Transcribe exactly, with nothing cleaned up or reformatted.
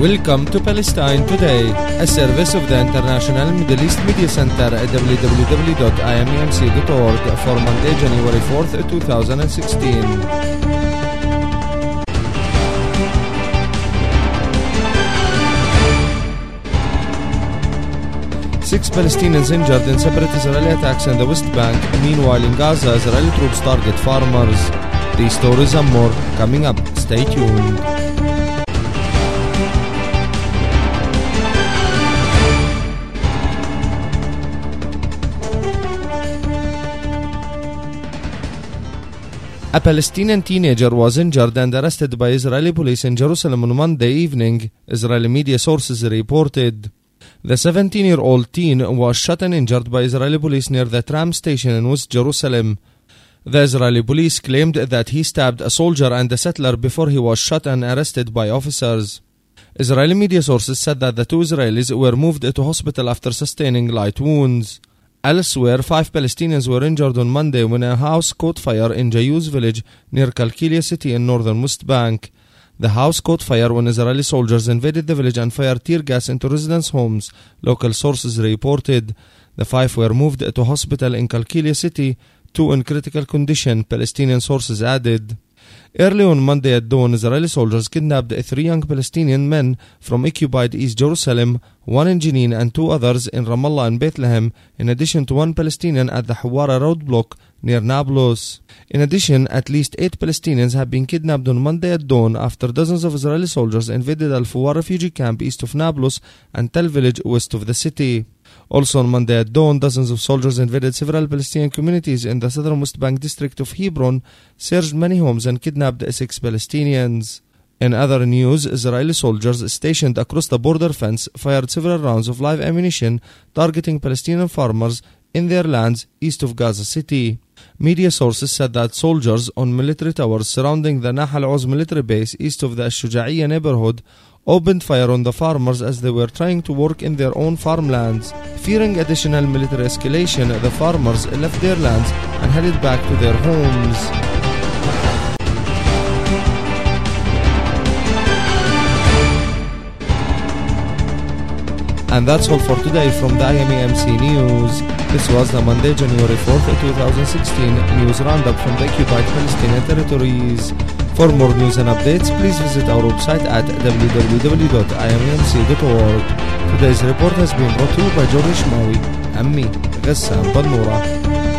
Welcome to Palestine Today, a service of the International Middle East Media Center at w w w dot i m e m c dot org for Monday, January fourth, two thousand sixteen. Six Palestinians injured in separate Israeli attacks in the West Bank. Meanwhile, in Gaza, Israeli troops target farmers. These stories and more coming up. Stay tuned. A Palestinian teenager was injured and arrested by Israeli police in Jerusalem on Monday evening, Israeli media sources reported. The seventeen-year-old teen was shot and injured by Israeli police near the tram station in West Jerusalem. The Israeli police claimed that he stabbed a soldier and a settler before he was shot and arrested by officers. Israeli media sources said that the two Israelis were moved to hospital after sustaining light wounds. Elsewhere, five Palestinians were injured on Monday when a house caught fire in Jayuz village near Kalkilia city in northern West Bank. The house caught fire when Israeli soldiers invaded the village and fired tear gas into residents' homes, local sources reported. The five were moved to a hospital in Kalkilia city, two in critical condition, Palestinian sources added. Early on Monday at dawn, Israeli soldiers kidnapped three young Palestinian men from occupied East Jerusalem, one in Jenin and two others in Ramallah and Bethlehem, in addition to one Palestinian at the Hawara roadblock near Nablus. In addition, at least eight Palestinians have been kidnapped on Monday at dawn after dozens of Israeli soldiers invaded Al-Fuwa refugee camp east of Nablus and Tel village west of the city. Also on Monday at dawn, dozens of soldiers invaded several Palestinian communities in the southern West Bank district of Hebron, searched many homes and kidnapped six Palestinians. In other news, Israeli soldiers stationed across the border fence fired several rounds of live ammunition targeting Palestinian farmers in their lands east of Gaza City. Media sources said that soldiers on military towers surrounding the Nahal Oz military base east of the Shuja'iyya neighborhood opened fire on the farmers as they were trying to work in their own farmlands. Fearing additional military escalation, the farmers left their lands and headed back to their homes. And that's all for today from the I M E M C News. This was the Monday, January fourth, two thousand sixteen news roundup from the occupied Palestinian territories. For more news and updates, please visit our website at w w w dot i m e m c dot org. Today's report has been brought to you by George Ishmawi and me, Ghassan Bannura.